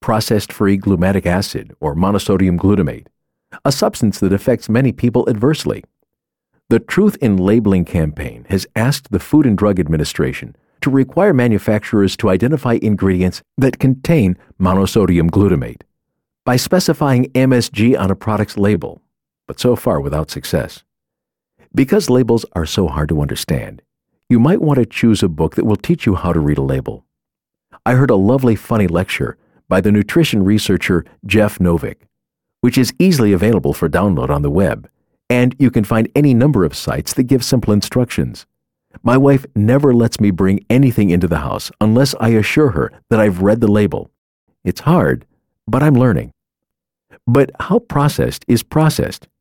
processed-free glutamic acid, or monosodium glutamate, a substance that affects many people adversely. The Truth in Labeling campaign has asked the Food and Drug Administration to require manufacturers to identify ingredients that contain monosodium glutamate by specifying MSG on a product's label, but so far without success. Because labels are so hard to understand, you might want to choose a book that will teach you how to read a label. I heard a lovely, funny lecture by the nutrition researcher Jeff Novick, which is easily available for download on the web, and you can find any number of sites that give simple instructions. My wife never lets me bring anything into the house unless I assure her that I've read the label. It's hard, but I'm learning. But how processed is processed?